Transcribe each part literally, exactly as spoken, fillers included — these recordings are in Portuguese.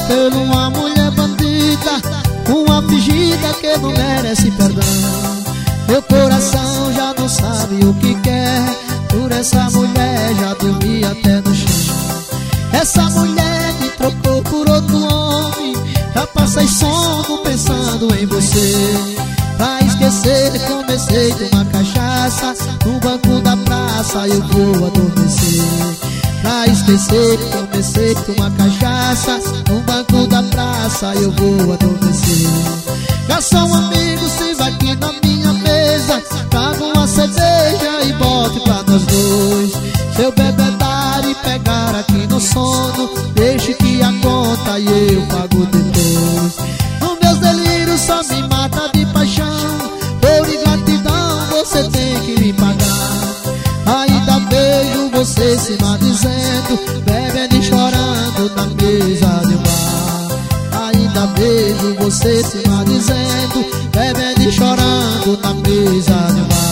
por uma mulher bandida, uma fingida que não merece perdão. Meu coração já não sabe o que quer, por essa mulher já dormi até no chão. Essa mulher me trocou por outro homem, já passei sono pensando em você. Pra esquecer comecei a tomar cachaça, no banco da praça eu vou adormecer. Pra esquecer comecei a tomar cachaça, no banco da praça eu vou adormecer. Garçom amigo, sirva aqui na minha mesa, traga uma cerveja e bote pra nós dois. Se eu bebedar e pegar aqui no sono, deixe que a conta e eu pago depois. Nos meus delírios só me mata de paixão, por ingratidão você tem que me pagar. Ainda vejo você se maldizendo, bebendo e chorando na mesa de bar. Ainda vejo você se maldizendo, bebendo e chorando na mesa de bar.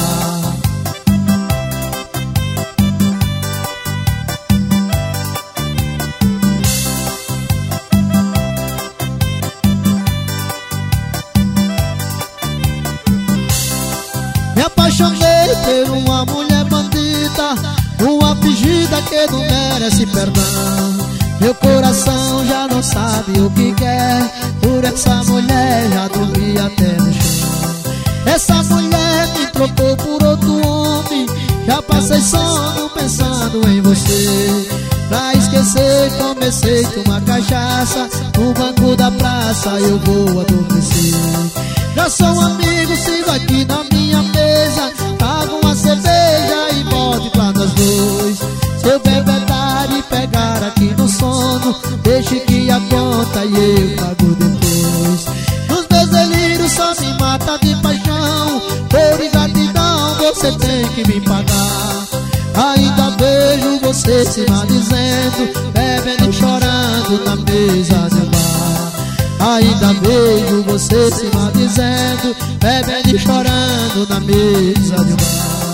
Me apaixonei por uma mulher bandida, uma fingida que não merece perdão. Meu coração já não sabe o que quer, por essa mulher já dormi até no chão. Essa mulher me trocou por outro homem, já passei sono pensando em você. Pra esquecer comecei a tomar cachaça, no banco da praça eu vou adormecer. Já sou um amigo, sigo aqui na minha mesa, traga uma cerveja e bote pra nós dois. Se eu bebedar e pegar aqui no sono, deixe que a conta e eu pago depois. Nos meus delírios só me mata de paixão, por ingratidão você tem que me pagar. Ainda vejo você se maldizendo, bebendo e chorando na mesa de bar. Ainda vejo você se maldizendo, bebendo e chorando na mesa de bar.